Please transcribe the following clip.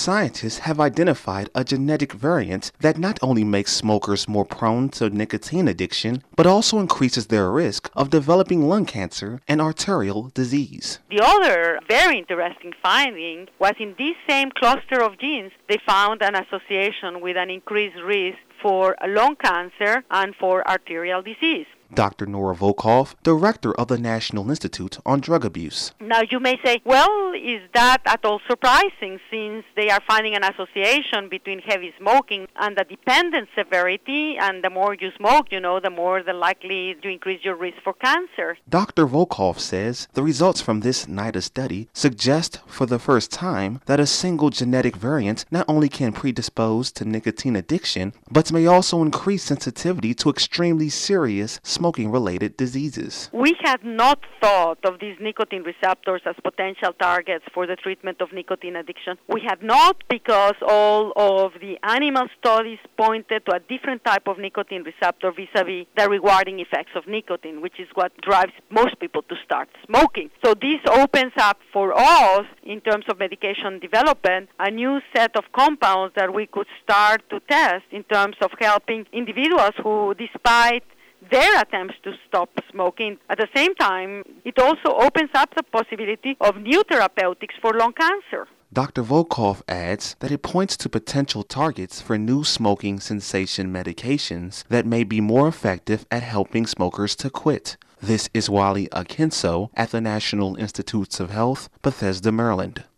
scientists have identified a genetic variant that not only makes smokers more prone to nicotine addiction, but also increases their risk of developing lung cancer and arterial disease. The other very interesting finding was in this same cluster of genes, they found an association with an increased risk for lung cancer and for arterial disease. Dr. Nora Volkow, director of the National Institute on Drug Abuse. Now you may say, well, is that at all surprising since they are finding an association between heavy smoking and the dependent severity, and the more you smoke, the more likely to increase your risk for cancer. Dr. Volkow says the results from this NIDA study suggest for the first time that a single genetic variant not only can predispose to nicotine addiction, but may also increase sensitivity to extremely serious smoking-related diseases. We had not thought of these nicotine receptors as potential targets for the treatment of nicotine addiction. We had not, because all of the animal studies pointed to a different type of nicotine receptor vis-a-vis the rewarding effects of nicotine, which is what drives most people to start smoking. So this opens up for us, in terms of medication development, a new set of compounds that we could start to test in terms of helping individuals who, despite their attempts to stop smoking. At the same time, it also opens up the possibility of new therapeutics for lung cancer. Dr. Volkow adds that it points to potential targets for new smoking cessation medications that may be more effective at helping smokers to quit. This is Wally Akinso at the National Institutes of Health, Bethesda, Maryland.